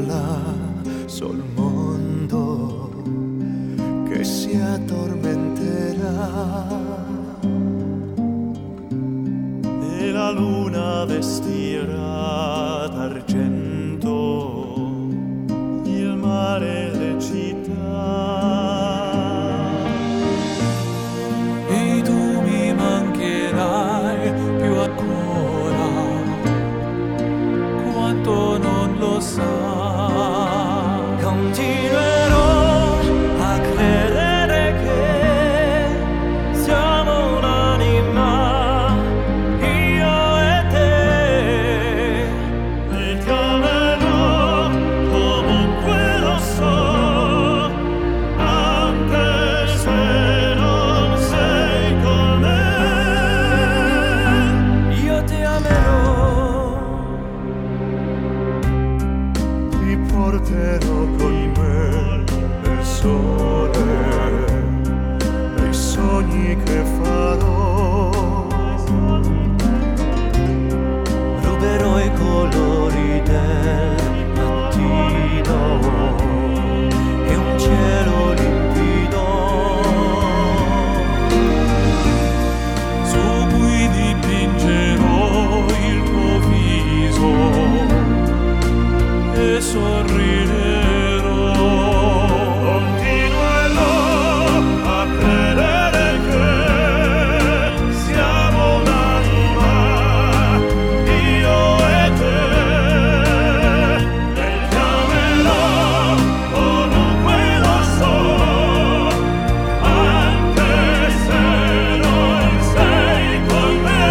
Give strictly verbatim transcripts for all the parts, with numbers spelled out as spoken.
parla sul mondo che si addormenterà e la luna vestirà d'argento il mare e le città. E tu mi mancherai più ancora quanto non lo sai. Continuerò a credere che siamo un'anima, io e te, e ti amerò comunque lo so, anche se non sei con me. Io ti amerò, ti porterò con me nel sole, nei sogni che farò. Ruberò i colori del mattino e un cielo limpido su cui dipingerò il tuo viso e sorriderò. Continuerò a credere che siamo un'anima, io e te, e ti amerò comunque lo so, anche se non sei con me.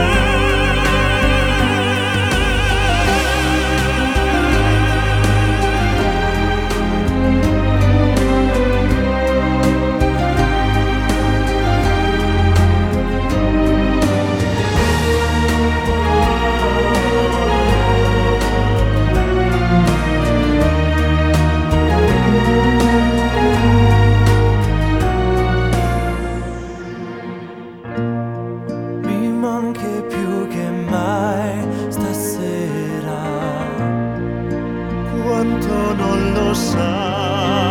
Mi manchi più che mai stasera, quanto non lo sai.